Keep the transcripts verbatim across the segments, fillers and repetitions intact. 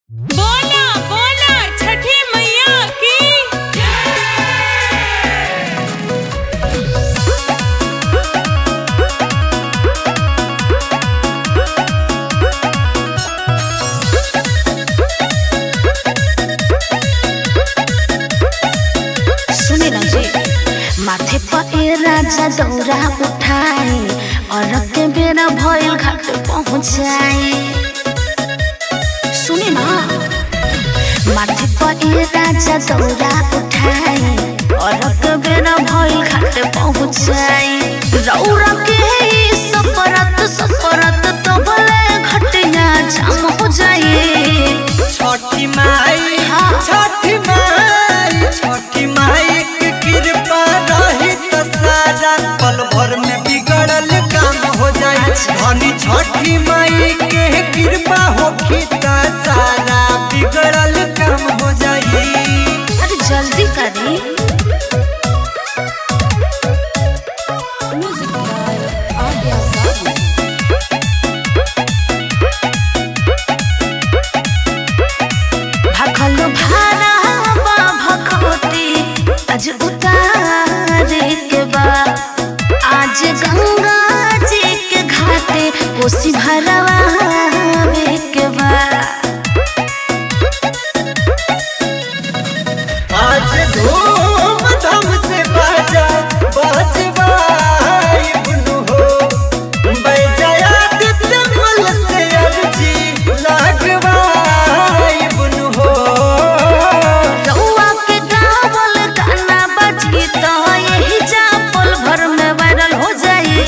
बोला बोला छठी मैया की सुने ना जी, माथे पर ए राजा दौरा उठाए और के बेरा भइल घाट पहुँचाए। सुने ना, माथे पर ए राजा दौरा उठाए और के बेरा भइल घाट पहुँचाए। रौरा के ही सफरत सफरत तो भले घटिया जाम हो जाए। छठी माई हाँ। छठी माई छठी माई के कृपा रही तो सारा पल भर में बिगड़ल काम हो जाए। धनी छठी माई के कृपा होखी तो सारा बिगड़ल काम हो जाए। अरे जल्दी करी। भखल भारा भखवती आज उतारे के बा, आज गंगा जी के घाटे कोसी भरवावे के बा। आज धूम धाम से बाजा बजवाई बुनु हो, बैजया दितमल से अर्जी लगवाई बुनु हो। रउआ के गावल गाना बजी तो यही जा पल भर में वायरल हो जाई।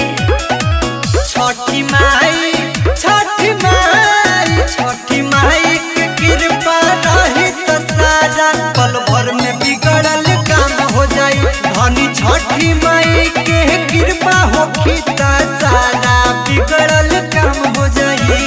छठी माई छठी माई छठी माई के कृपा रही तो सारा पल भर में बिगड़ल काम हो जाई। धनी छठी माई के कृपा होखी तो सारा बिगड़ल काम हो जाई।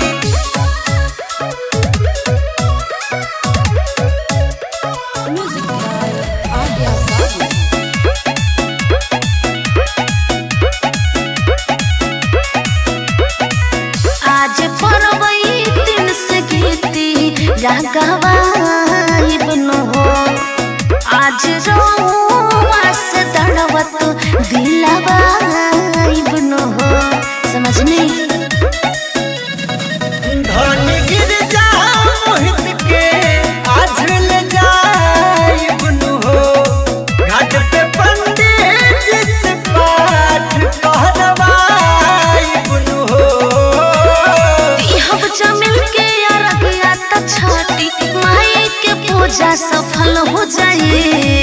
आज परवई दिन से गीती रागवाई बनो हो, आज रोवा से दड़वत दिलवाई बनो हो। समझ नहीं? धन गिर जा मोहित के आज ले जाई बुनु हो, घाट पे पंडित जी से पाठ कहरवाई बुनु हो। हम जमिल के अरगिया त छठी माई के पूजा सफल हो जाए।